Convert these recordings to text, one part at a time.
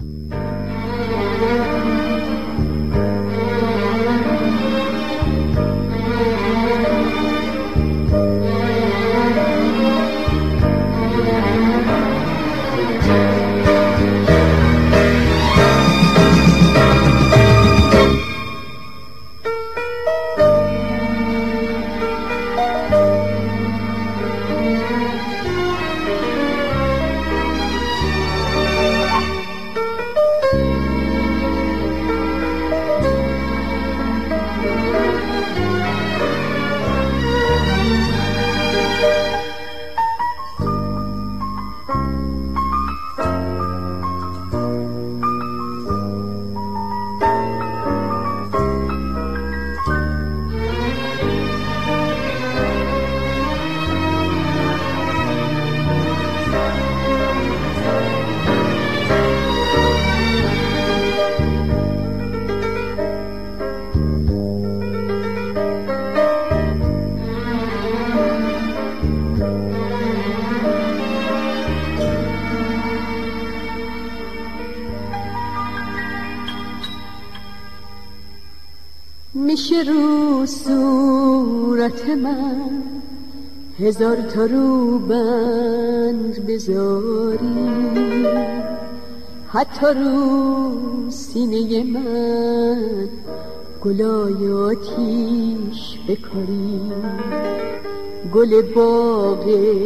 میشه رو صورت من هزار تا روبند بذاری، حتی رو سینه من گلای آتیش بکاری، گل باغ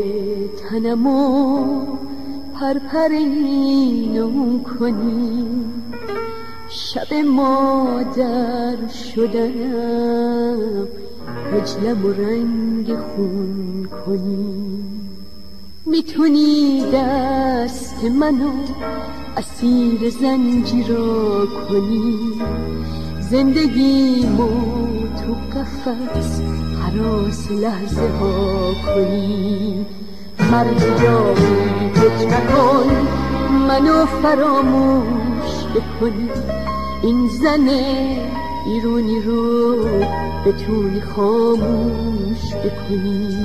تنمو پرپرینون کنی، شب مادر شدنم خجلم و رنگ خون کنی. میتونی دست منو اسیر زنجیرا کنی، زندگیمو تو قفس هراس لحظه ها کنی. مرد جایی فکر نکن منو فراموش بکنی، این زن ایرونی رو بتونی خاموش بکنی.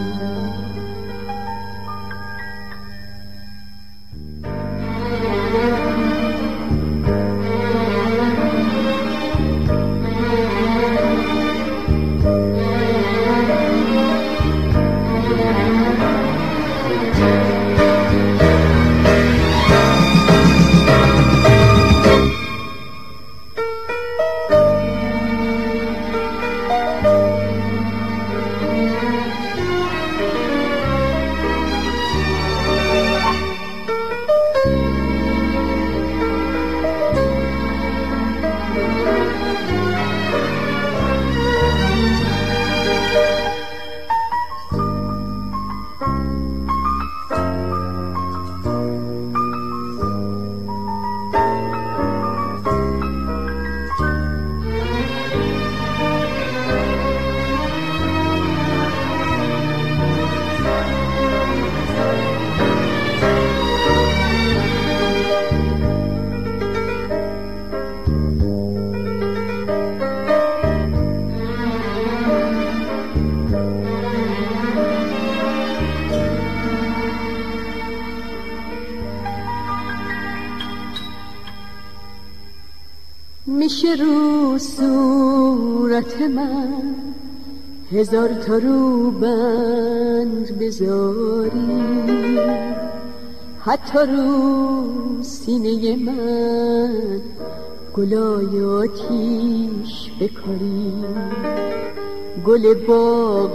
میشه رو صورت من هزار تا روبند بذاری، حتی رو سینه من گلای آتیش بکاری، گل باغ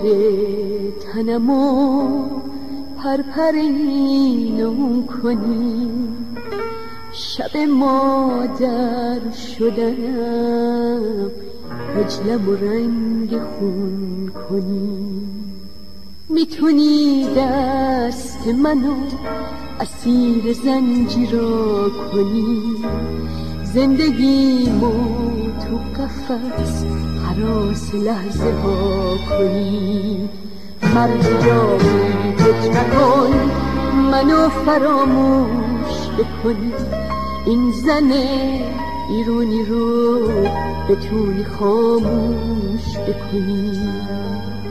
تنمو پرپرینون کنی، شب مادر شدنم خجلم و رنگ خون کنی. میتونی دست منو اسیر زنجیرا کنی، زندگیمو تو قفس هراس لحظه ها کنی. مرد جایی فکر نکن منو فراموش بکنی، این زن ایرونی رو بتونی خاموش بکنی.